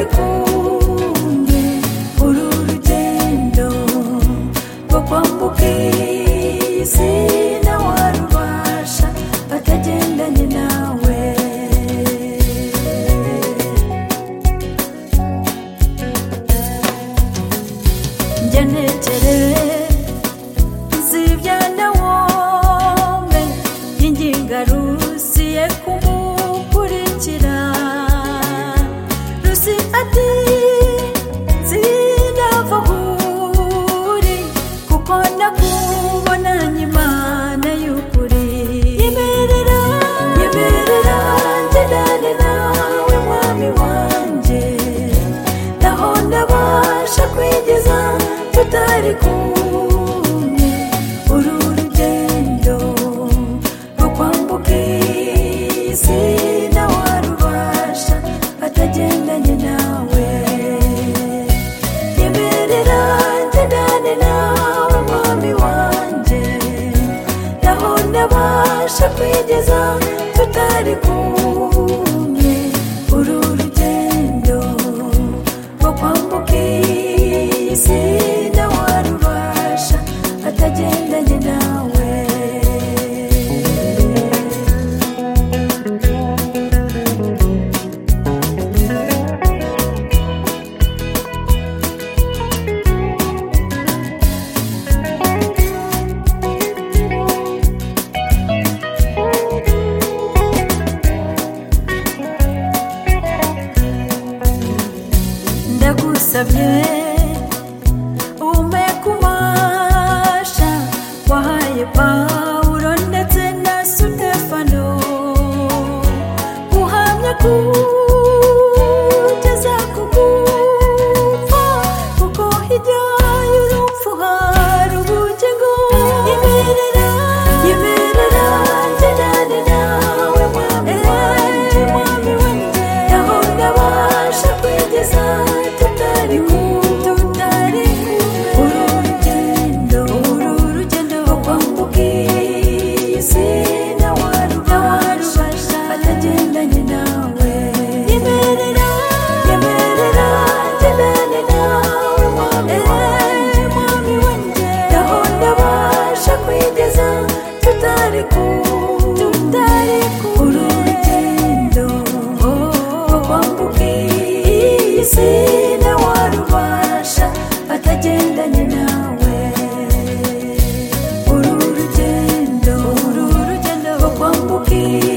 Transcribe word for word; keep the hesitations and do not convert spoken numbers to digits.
tutari kumwe, uru rugendo rwo kwambuka iyi si ntawarubasha atagendanye nawe. Njya ntekereza ibyana wombe y'inginga rusiye kumukurikira, rusi ati sinava aho uri kuko nakubonanye Imana y'ukuri. Nyemerera nyemerera ngendane nawe mwami wanjye, naho ndabasha kwigeza tutari kumwe, uru rugendo rwo kwambuka iyi si ntawarubasha atagendanye nawe. Nyemerera ngendane nawe mwami wanjye, naho ndabasha kwigeza tutari kumwe, uru rugendo rwo kwambuka iyi si ntawarubasha atagendanye nawe. Ndagusabye umpe kubasha wahaye Pawulo ndetse na Sitefano, uhamya kugeza ku gupfa, kuko hirya y'urupfu hari ubugingo. Nyemerera nyemerera ngendane nawe mwami wanjye, mwami wanjye, naho ndabasha kwigeza tutari tutari uru rugendo uru rugendo rwo kwambuka iyi si ntawarubasha atagendanye nawe. Nyemerera nyemerera ngendane nawe mwami wanjye, mwami wanjye, naho ndabasha kwigeza tutari tutari uru rugendo rwo kwambuka iyi si ntawarubasha atagendanye nawe. Uru rugendo uru rugendo rwo kwambuka